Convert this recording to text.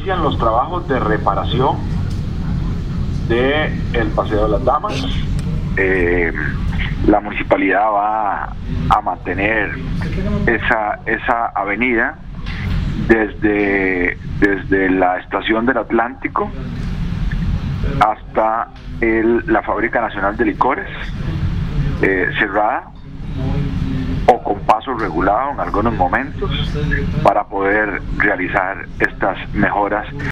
inician los trabajos de reparación del Paseo de las Damas. La municipalidad va a mantener esa avenida desde la estación del Atlántico hasta la Fábrica Nacional de Licores, cerrada o con paso regulado en algunos momentos para poder realizar estas mejoras